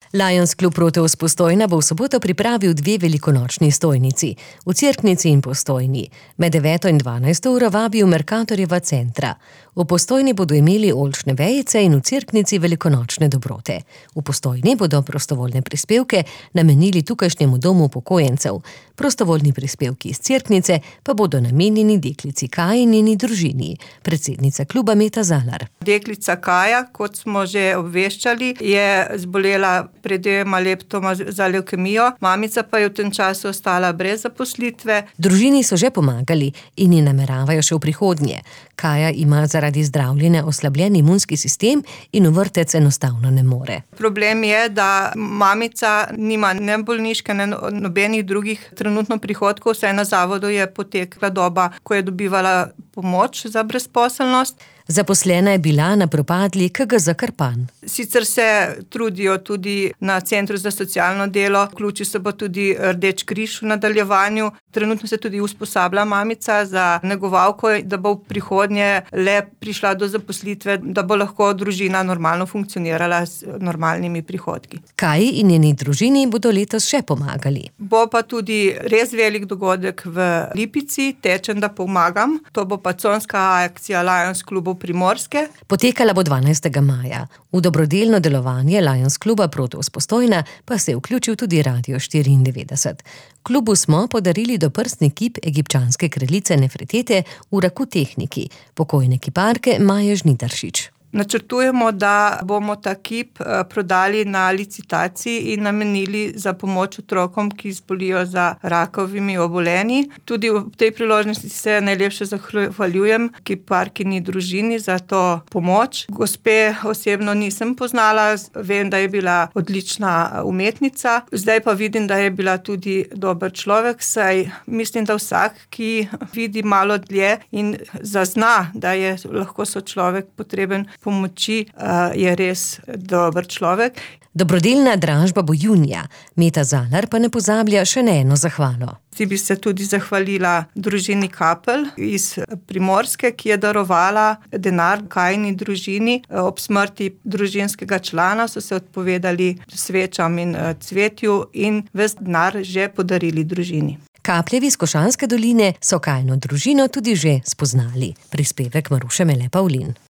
Lions klub Rotovž Postojna bo v soboto pripravil 2 velikonočni stojnici, v Cerknici in Postojni. Med 9. in 12. uro vabi v Mercatorjeva centra. V Postojni bodo imeli oljčne vejice in v Cerknici velikonočne dobrote. V Postojni bodo prostovoljne prispevke namenili tukajšnjemu domu upokojencev. Prostovoljni prispevki iz Cerknice pa bodo namenjeni deklici Kaji in njeni družini. Predsednica kluba Meta Zalar. Deklica Kaja, kot smo že obveščali, je zbolela pred 2 letoma za levkemijo, mamica pa je v tem času ostala brez zaposlitve. Družini so že pomagali in ji nameravajo še v prihodnje. Kaja ima zaradi zdravljenja oslabljen imunski sistem in v vrtec enostavno ne more. Problem je, da mamica nima ne bolniške, ne nobenih drugih trenutno prihodkov, saj na zavodu je potekla doba, ko je dobivala pomoč za brezposelnost. Zaposlena je bila na propadli KGZ Krpan. Sicer se trudijo tudi na Centru za socialno delo, vključi se bo tudi Rdeči križ v nadaljevanju. Trenutno se tudi usposablja mamica za negovalko, da bo v prihodnje le prišla do zaposlitve, da bo lahko družina normalno funkcionirala s normalnimi prihodki. Kaji in njeni družini bodo letos še pomagali. Bo pa tudi res velik dogodek v Lipici, Tečem, da pomagam. To bo pa conska akcija Lions klubu Primorske. Potekala bo 12. maja. V dobrodelno delovanje Lions kluba Rotovž Postojna pa se je vključil tudi Radio 94. Klubu smo podarili doprsni kip egipčanske kraljice Nefretete v Rakutehniki, pokojne kiparke Maje Žnidaršič. Načrtujemo, da bomo ta kip prodali na licitaciji in namenili za pomoč otrokom, ki zbolijo za rakavimi obolenji. Tudi v tej priložnosti se najlepše zahvaljujem kiparkini družini za to pomoč. Gospe osebno nisem poznala, vem, da je bila odlična umetnica, zdaj pa vidim, da je bila tudi dober človek, saj mislim, da vsak, ki vidi malo dlje in zazna, da je lahko sočlovek potreben pomoči, je res dober človek. Dobrodelna dražba bo junija. Meta Zalar pa ne pozablja še na eno zahvalo. Bi se tudi zahvalila družini Kapelj iz Primorske, ki je darovala denar Kajini družini. Ob smrti družinskega člana so se odpovedali svečam in cvetju in ves denar že podarili družini. Kapljevi iz Košanske doline so Kajino družino tudi že spoznali. Prispevek Maruše Mele Pavlin.